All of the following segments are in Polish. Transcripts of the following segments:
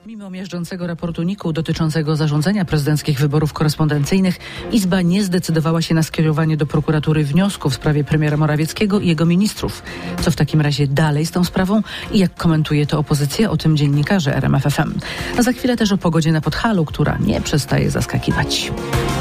Mimo miażdżącego raportu NIK-u dotyczącego zarządzania prezydenckich wyborów korespondencyjnych, Izba nie zdecydowała się na skierowanie do prokuratury wniosku w sprawie premiera Morawieckiego i jego ministrów. Co w takim razie dalej z tą sprawą i jak komentuje to opozycja? O tym dziennikarze RMF FM. A za chwilę też o pogodzie na Podhalu, która nie przestaje zaskakiwać.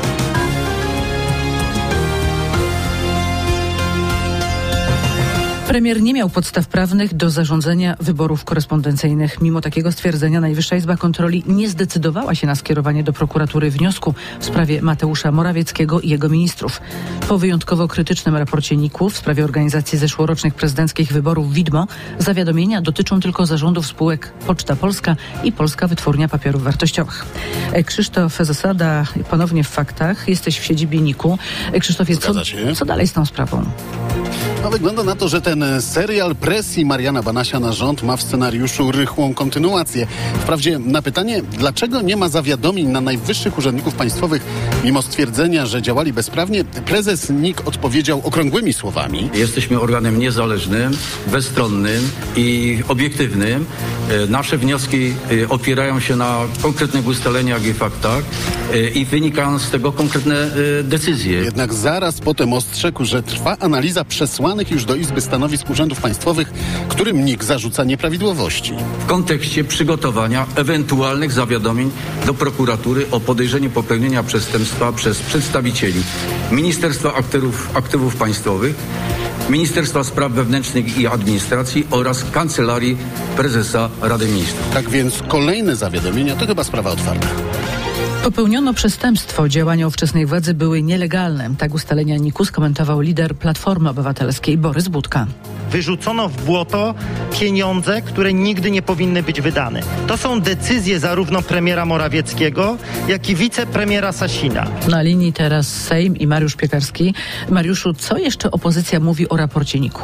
Premier nie miał podstaw prawnych do zarządzenia wyborów korespondencyjnych. Mimo takiego stwierdzenia Najwyższa Izba Kontroli nie zdecydowała się na skierowanie do prokuratury wniosku w sprawie Mateusza Morawieckiego i jego ministrów. Po wyjątkowo krytycznym raporcie NIK-u w sprawie organizacji zeszłorocznych prezydenckich wyborów widmo, zawiadomienia dotyczą tylko zarządów spółek Poczta Polska i Polska Wytwórnia Papierów Wartościowych. Krzysztof Zasada, ponownie w faktach. Jesteś w siedzibie NIK-u. Krzysztofie, co dalej z tą sprawą? No, wygląda na to, że ten serial presji Mariana Banasia na rząd ma w scenariuszu rychłą kontynuację. Wprawdzie na pytanie, dlaczego nie ma zawiadomień na najwyższych urzędników państwowych, mimo stwierdzenia, że działali bezprawnie, prezes NIK odpowiedział okrągłymi słowami. Jesteśmy organem niezależnym, bezstronnym i obiektywnym. Nasze wnioski opierają się na konkretnych ustaleniach i faktach i wynikają z tego konkretne decyzje. Jednak zaraz potem ostrzegł, że trwa analiza przesłanych już do Izby Stanowisk Urzędów Państwowych, którym NIK zarzuca nieprawidłowości. W kontekście przygotowania ewentualnych zawiadomień do prokuratury o podejrzeniu popełnienia przestępstwa przez przedstawicieli Ministerstwa Aktywów Państwowych, Ministerstwa Spraw Wewnętrznych i Administracji oraz Kancelarii Prezesa Rady Ministrów. Tak więc kolejne zawiadomienia to chyba sprawa otwarta. Popełniono przestępstwo. Działania ówczesnej władzy były nielegalne. Tak ustalenia NIK-u skomentował lider Platformy Obywatelskiej Borys Budka. Wyrzucono w błoto pieniądze, które nigdy nie powinny być wydane. To są decyzje zarówno premiera Morawieckiego, jak i wicepremiera Sasina. Na linii teraz Sejm i Mariusz Piekarski. Mariuszu, co jeszcze opozycja mówi o raporcie NIK-u?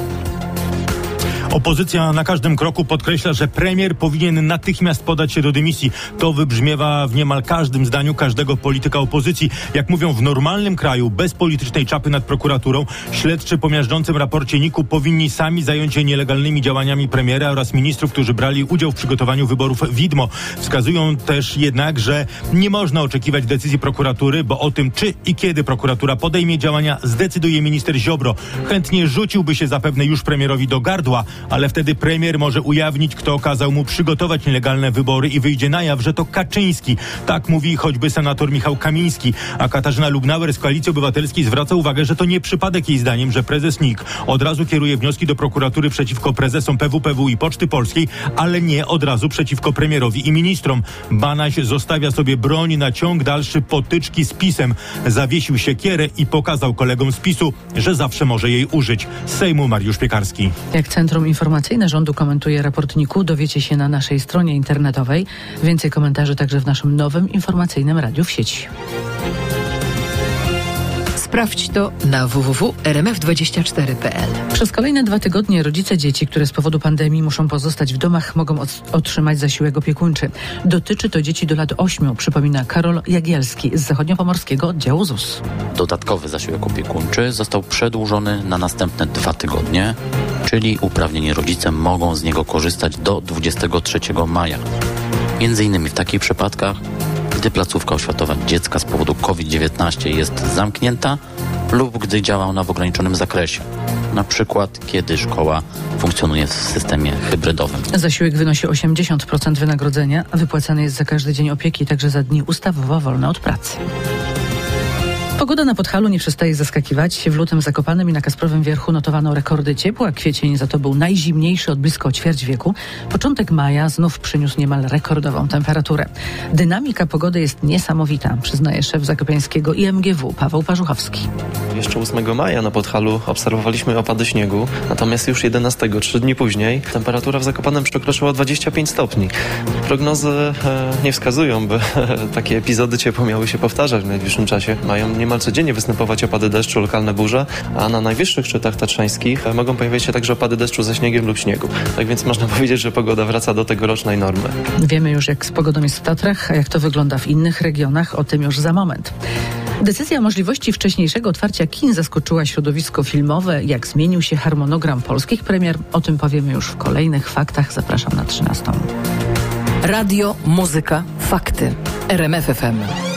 Opozycja na każdym kroku podkreśla, że premier powinien natychmiast podać się do dymisji. To wybrzmiewa w niemal każdym zdaniu każdego polityka opozycji. Jak mówią, w normalnym kraju, bez politycznej czapy nad prokuraturą, śledczy po miażdżącym raporcie NIK-u powinni sami zająć się nielegalnymi działaniami premiera oraz ministrów, którzy brali udział w przygotowaniu wyborów widmo. Wskazują też jednak, że nie można oczekiwać decyzji prokuratury, bo o tym, czy i kiedy prokuratura podejmie działania, zdecyduje minister Ziobro. Chętnie rzuciłby się zapewne już premierowi do gardła, ale wtedy premier może ujawnić, kto kazał mu przygotować nielegalne wybory i wyjdzie na jaw, że to Kaczyński. Tak mówi choćby senator Michał Kamiński. A Katarzyna Lubnauer z Koalicji Obywatelskiej zwraca uwagę, że to nie przypadek jej zdaniem, że prezes NIK od razu kieruje wnioski do prokuratury przeciwko prezesom PWPW i Poczty Polskiej, ale nie od razu przeciwko premierowi i ministrom. Banaś zostawia sobie broń na ciąg dalszy potyczki z PiS-em. Zawiesił siekierę i pokazał kolegom z PiS-u, że zawsze może jej użyć. Z Sejmu Mariusz Piekarski. Jak Centrum Informacyjne Rządu komentuje raport NIK-u, dowiecie się na naszej stronie internetowej. Więcej komentarzy także w naszym nowym informacyjnym radiu w sieci. Sprawdź to na www.rmf24.pl. Przez kolejne 2 tygodnie rodzice dzieci, które z powodu pandemii muszą pozostać w domach, mogą otrzymać zasiłek opiekuńczy. Dotyczy to dzieci do lat 8, przypomina Karol Jagielski z zachodniopomorskiego oddziału ZUS. Dodatkowy zasiłek opiekuńczy został przedłużony na następne 2 tygodnie, czyli uprawnieni rodzice mogą z niego korzystać do 23 maja. Między innymi w takich przypadkach, gdy placówka oświatowa dziecka z powodu COVID-19 jest zamknięta lub gdy działa ona w ograniczonym zakresie. Na przykład, kiedy szkoła funkcjonuje w systemie hybrydowym. Zasiłek wynosi 80% wynagrodzenia, a wypłacany jest za każdy dzień opieki, także za dni ustawowo wolne od pracy. Pogoda na Podhalu nie przestaje zaskakiwać. W lutym w Zakopanem i na Kasprowym Wierchu notowano rekordy ciepła. Kwiecień za to był najzimniejszy od blisko ćwierć wieku. Początek maja znów przyniósł niemal rekordową temperaturę. Dynamika pogody jest niesamowita, przyznaje szef zakopiańskiego IMGW Paweł Parzuchowski. Jeszcze 8 maja na Podhalu obserwowaliśmy opady śniegu, natomiast już 11, 3 dni później, temperatura w Zakopanem przekroczyła 25 stopni. Prognozy nie wskazują, by takie epizody ciepła miały się powtarzać w najbliższym czasie. Mają niemal codziennie występować opady deszczu, lokalne burze, a na najwyższych szczytach tatrzańskich mogą pojawiać się także opady deszczu ze śniegiem lub śniegu. Tak więc można powiedzieć, że pogoda wraca do tegorocznej normy. Wiemy już, jak z pogodą jest w Tatrach, a jak to wygląda w innych regionach, o tym już za moment. Decyzja o możliwości wcześniejszego otwarcia kin zaskoczyła środowisko filmowe. Jak zmienił się harmonogram polskich premier, o tym powiemy już w kolejnych faktach. Zapraszam na 13. Radio, muzyka, fakty. RMF FM.